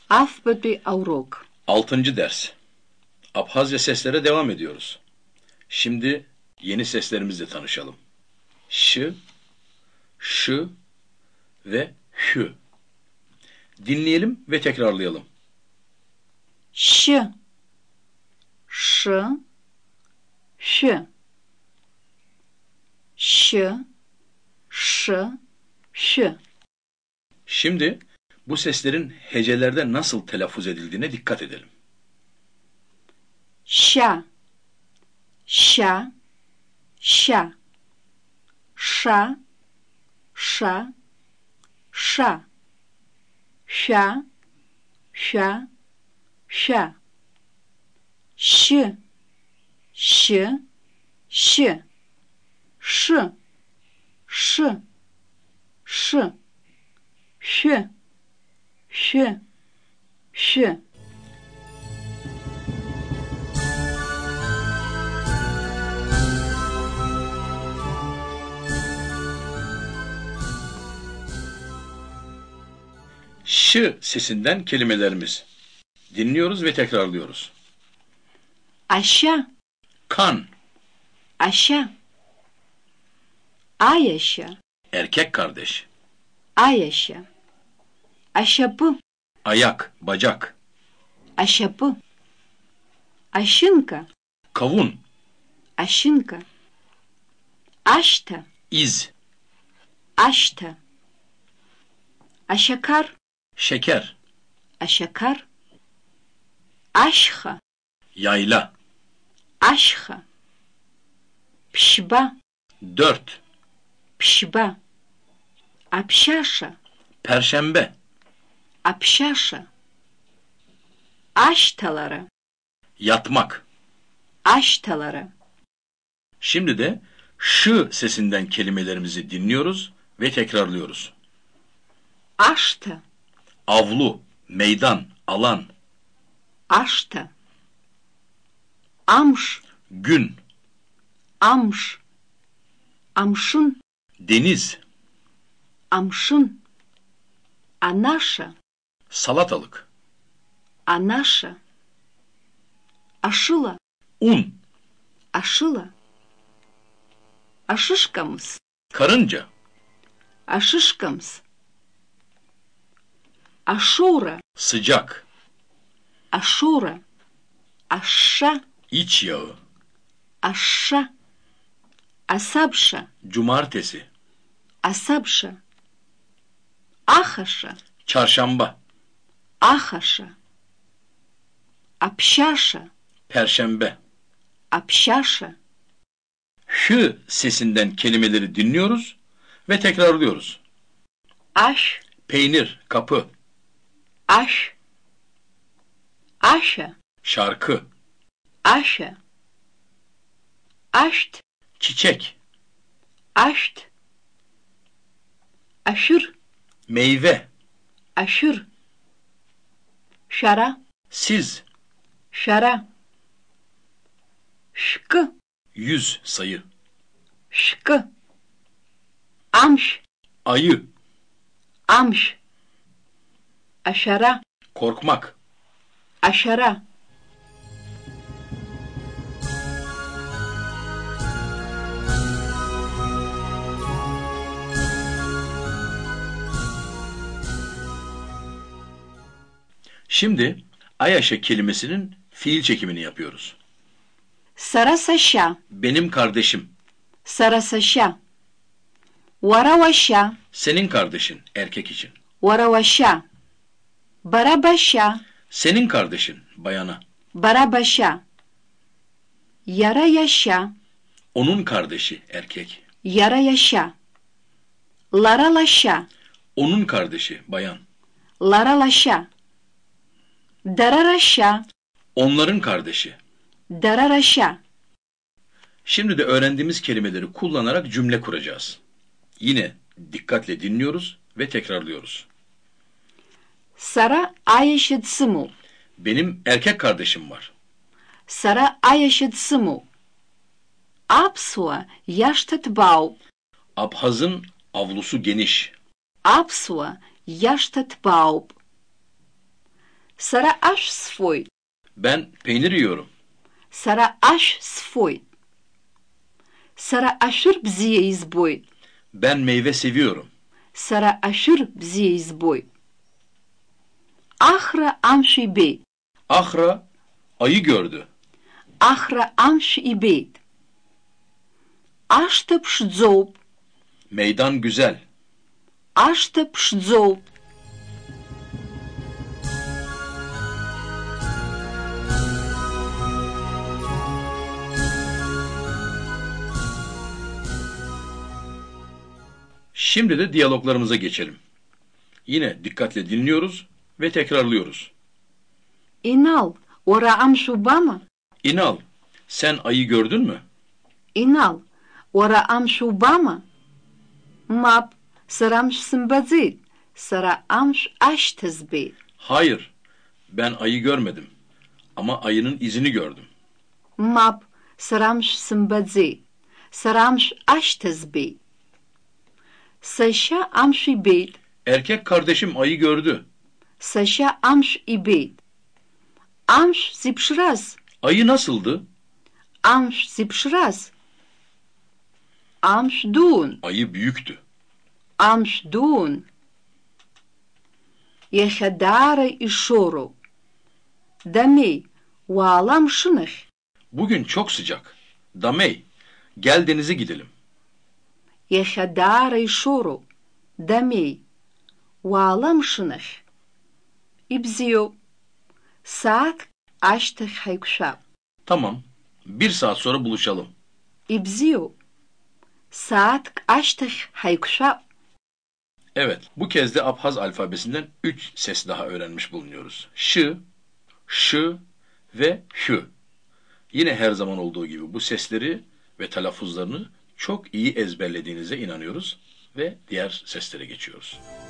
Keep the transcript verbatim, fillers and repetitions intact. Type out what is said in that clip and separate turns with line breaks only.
Alfabe Aurok.
Altıncı ders. Abhazya seslere devam ediyoruz. Şimdi yeni seslerimizle tanışalım. Ş, ş ve hü. Dinleyelim ve tekrarlayalım.
Ş, ş, ş, ş, ş, ş.
Şimdi bu seslerin hecelerde nasıl telaffuz edildiğine dikkat edelim.
Şa, şa, şa, şa, şa, şa, şa, şa, şa, ş, ş, ş, ş, ş, ş, ş, ş, ş.
Ş sesinden kelimelerimiz. Dinliyoruz ve tekrarlıyoruz.
Aşağı,
Kan,
aşağı, ay aşağı,
erkek kardeş.
ay aşağı, aşapı,
Ayak, bacak.
aşapı, aşınka,
Kavun,
aşınka, aşta,
iz,
aşta, aşakar,
şeker,
aşakar, aşha,
yayla.
aşha, pişba,
Dört,
pişba, apşaşa,
perşembe.
apşaşa, aştalara,
Yatmak.
aştalara.
Şimdi de ş sesinden kelimelerimizi dinliyoruz ve tekrarlıyoruz.
Aşta,
Avlu, meydan, alan.
aşta, amş,
Gün,
amş, amşın,
deniz,
amşın, anaşa,
salatalık,
anaşa, aşıla,
un,
aşıla, aşışkamız,
karınca,
aşışkamız, aşura,
sıcak,
aşura, aşa,
iç yağı,
aşa, asabşa,
cumartesi,
asabşa, ahaşa,
çarşamba,
ahaşa, apşaşa,
perşembe.
apşaşa,
Ş sesinden kelimeleri dinliyoruz ve tekrarlıyoruz.
aş,
Peynir, kapı,
aş, aşa,
şarkı,
aşa, aşt,
çiçek,
aşt, aşır,
meyve,
aşır, şara,
siz,
şara, şkı,
yüz sayı,
şkı, amş,
ayı,
amş, aşara,
korkmak.
aşara.
Şimdi Ayaşe kelimesinin fiil çekimini yapıyoruz.
Sarasaşa,
Benim kardeşim,
sarasaşa, varavaşa,
senin kardeşin, erkek için.
varavaşa, barabaşa,
Senin kardeşin, bayana.
barabaşa, yarayaşa,
Onun kardeşi, erkek.
yarayaşa, laralaşa,
Onun kardeşi, bayan.
laralaşa, dararaşa,
Onların kardeşi.
dararaşa.
Şimdi de öğrendiğimiz kelimeleri kullanarak cümle kuracağız. Yine dikkatle dinliyoruz ve tekrarlıyoruz.
Sara ayaşıtsımı,
Benim erkek kardeşim var.
sara ayaşıtsımı, apsua yaştatbau,
Abhaz'ın avlusu geniş.
apsua yaştatbau, Сара аш сфоит.
Ben peynir yiyorum.
Сара аш сфоит. Сара ашыр бзиа избоит.
Ben meyve seviyorum.
Сара ашыр бзиа избоит. Ахра амш ибеит.
Ahra ayı gördü.
Ахра амш ибеит. Ашта ԥшӡоуп.
Meydan güzel.
Ашта ԥшӡоуп.
Şimdi de diyaloglarımıza geçelim. Yine dikkatle dinliyoruz ve tekrarlıyoruz.
Инал, уара амш убама?
İnal, sen ayı gördün mü?
Инал, уара амш убама? Мап, сара амш сымбаӡеит. Сара амш ашьҭа збеит.
Hayır, ben ayı görmedim. Ama ayının izini gördüm.
Мап, сара амш сымбаӡеит. Сара амш ашьҭа збеит. Сашьа амш ибеит.
Erkek kardeşim ayı gördü.
Сашьа амш ибеит. Амш зиԥшраз.
Ayı nasıldı?
Амш зиԥшраз. Амш дуун.
Ayı büyüktü.
Амш дуун. Иахьа даара ишоуроуп. Дамеи, уаала амшынахь.
Bugün çok sıcak. Damey, gel denize gidelim.
Иахьа даара ишоуроуп. Дамеи, уаала амшынахь. Ибзиоуп. Сааҭк ашьҭахь ҳаиқәшәап.
Tamam, bir saat sonra buluşalım.
Ибзиоуп. Сааҭк ашьҭахь ҳаиқәшәап.
Evet, bu kez de Abhaz alfabesinden üç ses daha öğrenmiş bulunuyoruz. Ş, ş ve hü. Yine her zaman olduğu gibi bu sesleri ve telaffuzlarını çok iyi ezberlediğinize inanıyoruz ve diğer seslere geçiyoruz.